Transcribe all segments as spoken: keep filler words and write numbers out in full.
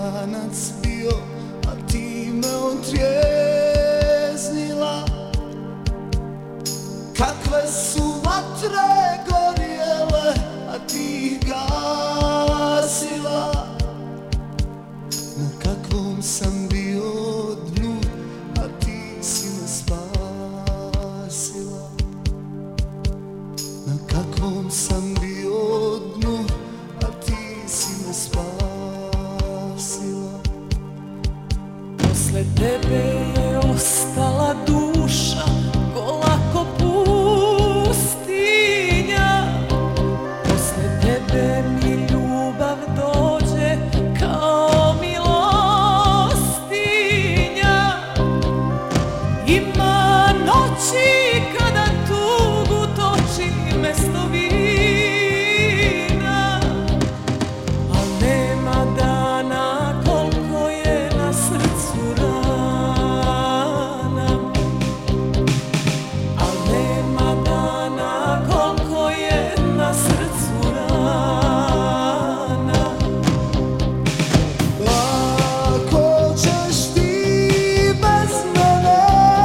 Janac bio, a ti me otrijeznila. Kakve su vatre gorjele, a ti ih gasila. Na kakvom sam bio dnu, a ti si me spasila. Na kakvom sam bio dnu, a ti si me spasila. Posle tebe je ostala duša gola ko pustinja. Posle tebe mi ljubav dođe kao milostinja. Ima noći kada tugu toči mesto vina, al nema dana koliko je na srcu rana. Al nema dana koliko je na srcu rana. Ako ćeš ti bez mene,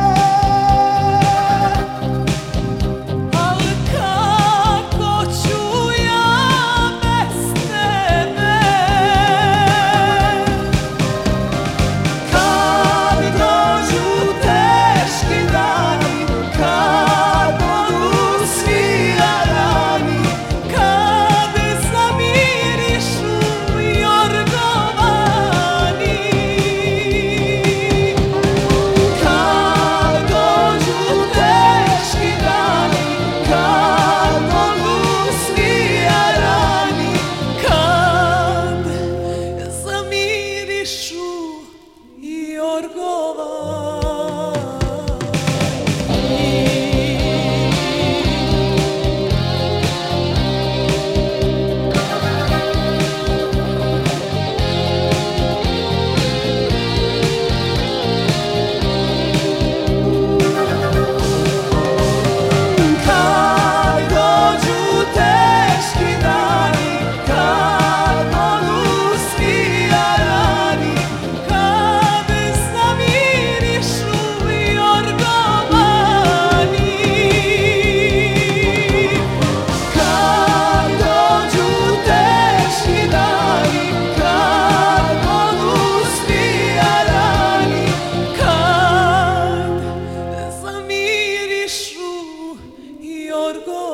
Al kako ću ja bez tebe? kad dođu teški dani, kad odu svi jarani, Kad zamirišu jorgovani, kad dođu teški dani, kad odu svi jarani, kad zamirišu kad dođu teški dani, kad odu svi jarani, Kad zamirišu jorgovani, kad dođu teški dani, kad odu svi jarani, kad zamirišu jorgovani.